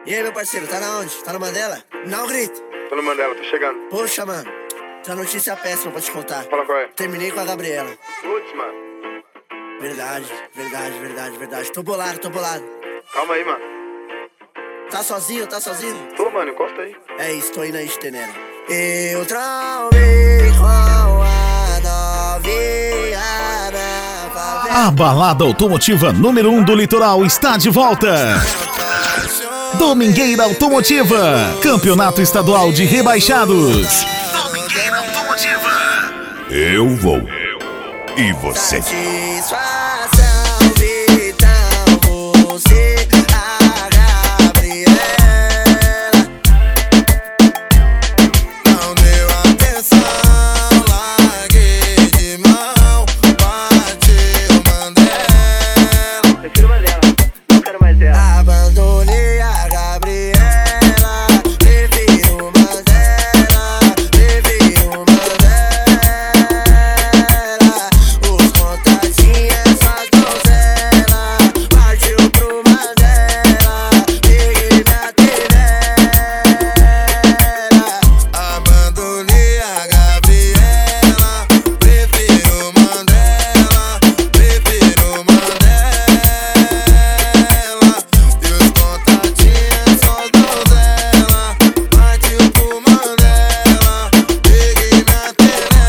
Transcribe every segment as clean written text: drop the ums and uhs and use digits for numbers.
E aí, meu parceiro, tá na onde? Tá no Mandela? Não grita. Tô no Mandela, tô chegando. Poxa, mano, tem uma notícia péssima pra te contar. Fala qual é. Terminei com a Gabriela. Putz, mano. Verdade. Tô bolado. Calma aí, mano. Tá sozinho? Tô, mano, encosta aí. É isso, tô indo aí de Tenera. Eu trombei com a novinha na favela. A balada automotiva número 1 do litoral está de volta. Domingueira Automotiva, Campeonato Estadual de Rebaixados. Domingueira Automotiva. Eu vou. E você? Satisfação vital, você, a Gabriela. Não deu atenção, larguei de mão, bateu o Mandela. Prefiro Mandela, não quero mais ela. Abandonei a Gabriela, prefiro o Mandela, os contatinhos, as donzelas, partiu pro Mandela, peguei minha tenera. Abandonei a Gabriela, prefiro o Mandela, e os contatinhos, as donzelas, partiu pro Mandela, peguei minha tenera.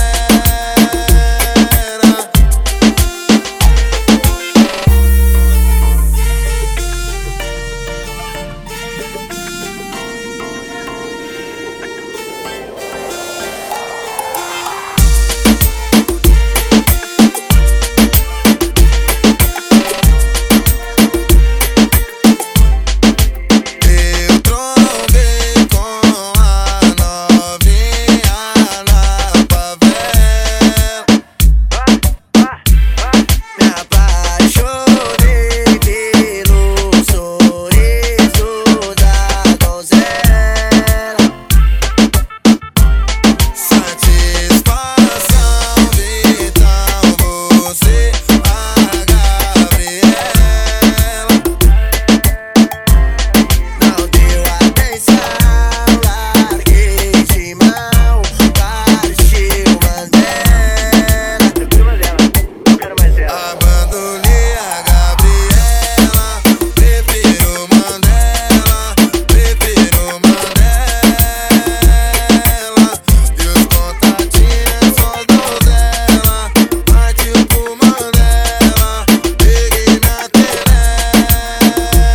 Eu trombei com a novinha na favela. Me apaixonei pelo sorriso da donzela. Satisfação vital, você, a Gabriela. Não deu atenção, larguei de mão, partiu o Mandela. Prefiro Mandela, não quero mais ela. Abandonei a Gabriela, prefiro o Mandela, e os contatinhos, só donzela, partiu pro Mandela, peguei minha tenera.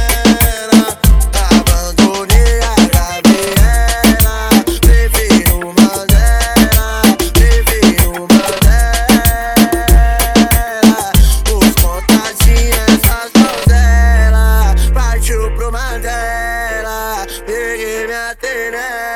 Abandonei a Gabriela, prefiro o Mandela, os contatinhos, as donzelas, partiu pro Mandela, peguei minha tenera.